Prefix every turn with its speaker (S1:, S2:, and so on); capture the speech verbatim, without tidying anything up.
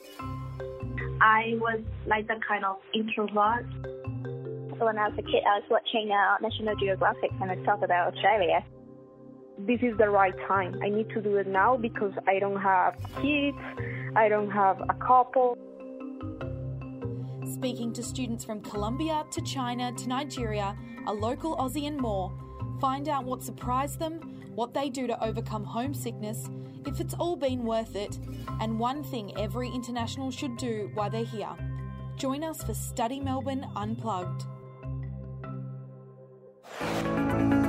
S1: I was like the kind of introvert.
S2: So when I was a kid, I was watching uh, National Geographic and it talked about Australia.
S3: This is the right time. I need to do it now because I don't have kids, I don't have a couple.
S4: Speaking to students from Colombia to China to Nigeria, a local Aussie and more, find out what surprised them, what they do to overcome homesickness, if it's all been worth it, and one thing every international should do while they're here. Join us for Study Melbourne Unplugged.